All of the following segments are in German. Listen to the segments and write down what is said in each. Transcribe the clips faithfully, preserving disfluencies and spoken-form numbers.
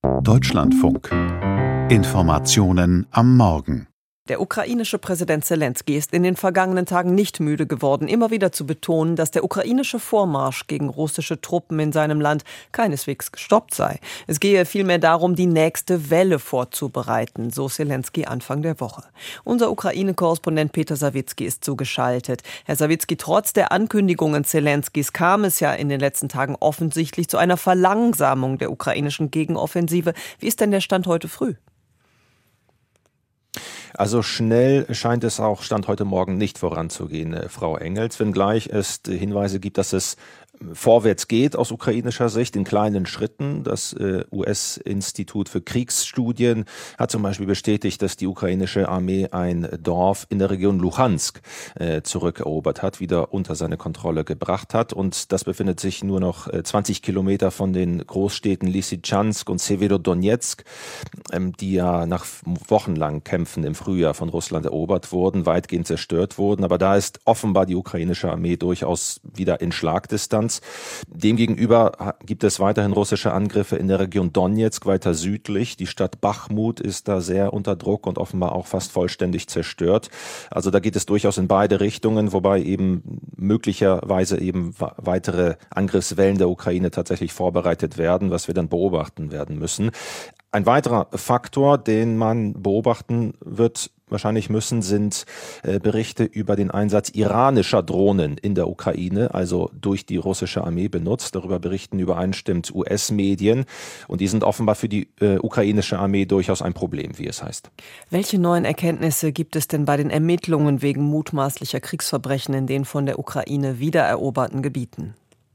Deutschlandfunk. Informationen am Morgen. Der ukrainische Präsident Selenskyj ist in den vergangenen Tagen nicht müde geworden, immer wieder zu betonen, dass der ukrainische Vormarsch gegen russische Truppen in seinem Land keineswegs gestoppt sei. Es gehe vielmehr darum, die nächste Welle vorzubereiten, so Selenskyj Anfang der Woche. Unser Ukraine-Korrespondent Peter Sawicki ist zugeschaltet. Herr Sawicki, trotz der Ankündigungen Selenskys kam es ja in den letzten Tagen offensichtlich zu einer Verlangsamung der ukrainischen Gegenoffensive. Wie ist denn der Stand heute früh? Also schnell scheint es auch Stand heute Morgen nicht voranzugehen, Frau Engels, wenngleich es Hinweise gibt, dass es vorwärts geht aus ukrainischer Sicht in kleinen Schritten. Das äh, U S-Institut für Kriegsstudien hat zum Beispiel bestätigt, dass die ukrainische Armee ein Dorf in der Region Luhansk äh, zurückerobert hat, wieder unter seine Kontrolle gebracht hat. Und das befindet sich nur noch äh, zwanzig Kilometer von den Großstädten Lysychansk und Severodonetsk, ähm, die ja nach wochenlangen Kämpfen im Frühjahr von Russland erobert wurden, weitgehend zerstört wurden. Aber da ist offenbar die ukrainische Armee durchaus wieder in Schlagdistanz. Demgegenüber gibt es weiterhin russische Angriffe in der Region Donetsk, weiter südlich. Die Stadt Bachmut ist da sehr unter Druck und offenbar auch fast vollständig zerstört. Also da geht es durchaus in beide Richtungen, wobei eben möglicherweise eben weitere Angriffswellen der Ukraine tatsächlich vorbereitet werden, was wir dann beobachten werden müssen. Ein weiterer Faktor, den man beobachten wird wahrscheinlich müssen, sind äh, Berichte über den Einsatz iranischer Drohnen in der Ukraine, also durch die russische Armee benutzt. Darüber berichten übereinstimmend U S-Medien und die sind offenbar für die äh, ukrainische Armee durchaus ein Problem, wie es heißt. Welche neuen Erkenntnisse gibt es denn bei den Ermittlungen wegen mutmaßlicher Kriegsverbrechen in den von der Ukraine wiedereroberten Gebieten?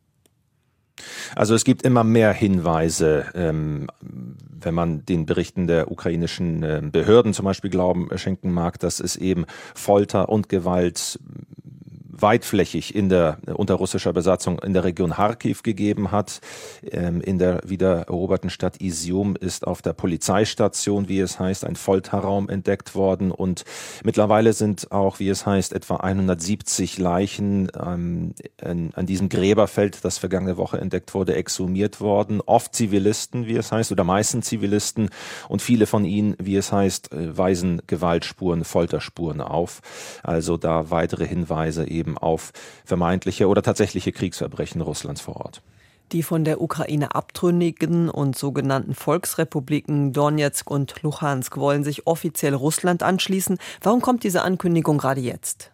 Also es gibt immer mehr Hinweise, ähm, wenn man den Berichten der ukrainischen äh, Behörden zum Beispiel Glauben schenken mag, dass es eben Folter und Gewalt weitflächig in der unter russischer Besatzung in der Region Charkiw gegeben hat. Ähm, in der wiedereroberten Stadt Izium ist auf der Polizeistation, wie es heißt, ein Folterraum entdeckt worden und mittlerweile sind auch, wie es heißt, etwa hundertsiebzig Leichen ähm, an, an diesem Gräberfeld, das vergangene Woche entdeckt wurde, exhumiert worden. Oft Zivilisten, wie es heißt, oder meistens Zivilisten und viele von ihnen, wie es heißt, weisen Gewaltspuren, Folterspuren auf. Also da weitere Hinweise eben auf vermeintliche oder tatsächliche Kriegsverbrechen Russlands vor Ort. Die von der Ukraine abtrünnigen und sogenannten Volksrepubliken Donetsk und Luhansk wollen sich offiziell Russland anschließen. Warum kommt diese Ankündigung gerade jetzt?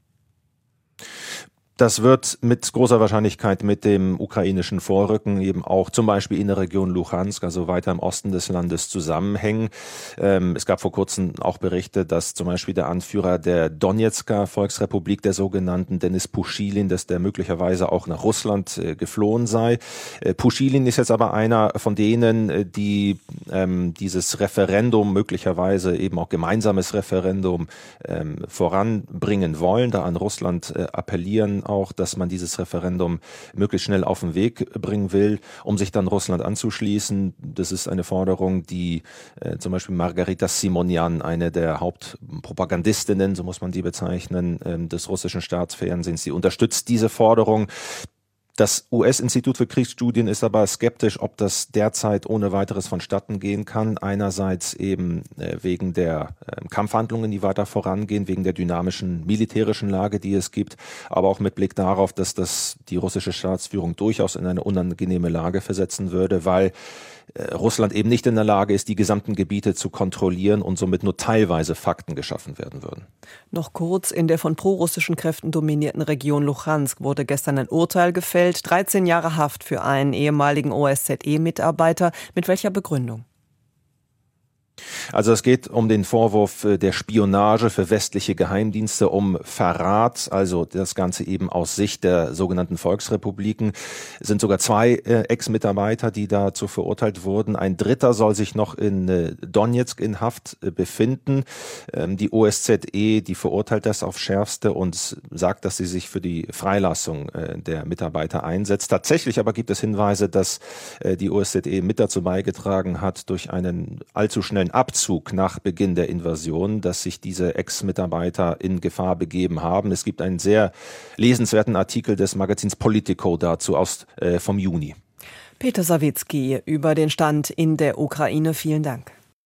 Das wird mit großer Wahrscheinlichkeit mit dem ukrainischen Vorrücken eben auch zum Beispiel in der Region Luhansk, also weiter im Osten des Landes, zusammenhängen. Ähm, es gab vor kurzem auch Berichte, dass zum Beispiel der Anführer der Donetsker Volksrepublik, der sogenannten Denis Puschilin, dass der möglicherweise auch nach Russland äh, geflohen sei. Äh, Puschilin ist jetzt aber einer von denen, äh, die ähm, dieses Referendum, möglicherweise eben auch gemeinsames Referendum ähm, voranbringen wollen, da an Russland äh, appellieren, auch, dass man dieses Referendum möglichst schnell auf den Weg bringen will, um sich dann Russland anzuschließen. Das ist eine Forderung, die äh, zum Beispiel Margarita Simonian, eine der Hauptpropagandistinnen, so muss man die bezeichnen, äh, des russischen Staatsfernsehens, die unterstützt diese Forderung. Das U S-Institut für Kriegsstudien ist aber skeptisch, ob das derzeit ohne weiteres vonstatten gehen kann. Einerseits eben äh, wegen der äh, Kampfhandlungen, die weiter vorangehen, wegen der dynamischen militärischen Lage, die es gibt, aber auch mit Blick darauf, dass das die russische Staatsführung durchaus in eine unangenehme Lage versetzen würde, weil äh, Russland eben nicht in der Lage ist, die gesamten Gebiete zu kontrollieren und somit nur teilweise Fakten geschaffen werden würden. Noch kurz, in der von prorussischen Kräften dominierten Region Luhansk wurde gestern ein Urteil gefällt. dreizehn Jahre Haft für einen ehemaligen O S Z E-Mitarbeiter. Mit welcher Begründung? Also es geht um den Vorwurf der Spionage für westliche Geheimdienste, um Verrat, also das Ganze eben aus Sicht der sogenannten Volksrepubliken. Es sind sogar zwei äh, Ex-Mitarbeiter, die dazu verurteilt wurden. Ein dritter soll sich noch in äh, Donetsk in Haft äh, befinden. Ähm, die O S Z E, die verurteilt das auf Schärfste und sagt, dass sie sich für die Freilassung äh, der Mitarbeiter einsetzt. Tatsächlich aber gibt es Hinweise, dass äh, die O S Z E mit dazu beigetragen hat, durch einen allzu schnellen Abzug nach Beginn der Invasion, dass sich diese Ex-Mitarbeiter in Gefahr begeben haben. Es gibt einen sehr lesenswerten Artikel des Magazins Politico dazu aus äh, vom Juni. Peter Sawicki über den Stand in der Ukraine. Vielen Dank.